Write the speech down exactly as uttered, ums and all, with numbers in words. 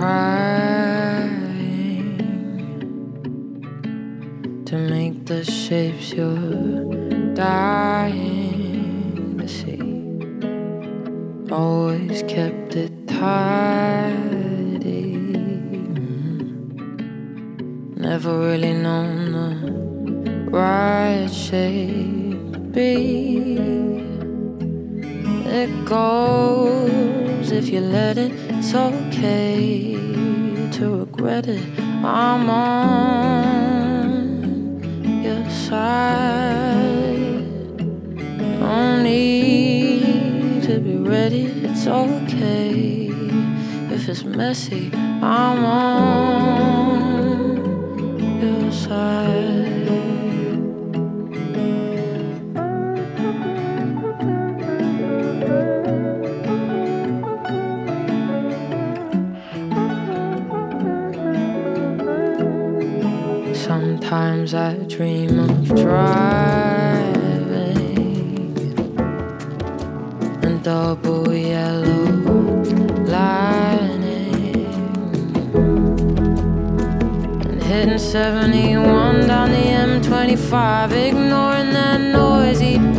trying to make the shapes you're dying to see. Always kept it tidy. Never really known the right shape to be. It goes if you let it. It's okay to regret it. I'm on your side. No need to be ready. It's okay if it's messy. I'm on your side. Sometimes I dream of driving and double yellow lining and hitting seventy-one down the M twenty-five, ignoring that noisy